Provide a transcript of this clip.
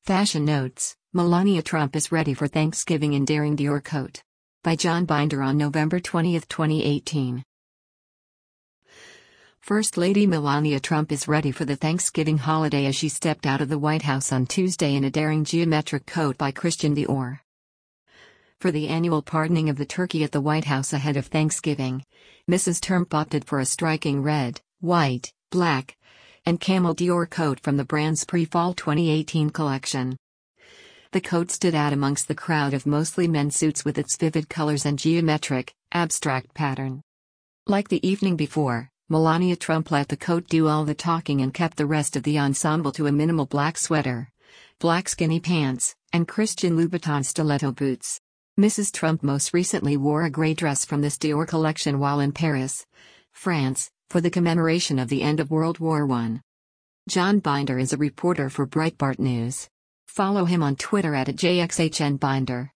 Fashion Notes: Melania Trump is ready for Thanksgiving in daring Dior coat. By John Binder on November 20, 2018. First Lady Melania Trump is ready for the Thanksgiving holiday as she stepped out of the White House on Tuesday in a daring geometric coat by Christian Dior. For the annual pardoning of the turkey at the White House ahead of Thanksgiving, Mrs. Trump opted for a striking red, white, black, and camel Dior coat from the brand's pre-fall 2018 collection. The coat stood out amongst the crowd of mostly men's suits with its vivid colors and geometric, abstract pattern. Like the evening before, Melania Trump let the coat do all the talking and kept the rest of the ensemble to a minimal black sweater, black skinny pants, and Christian Louboutin stiletto boots. Mrs. Trump most recently wore a gray dress from this Dior collection while in Paris, France, for the commemoration of the end of World War I. John Binder is a reporter for Breitbart News. Follow him on Twitter @JXHNBinder.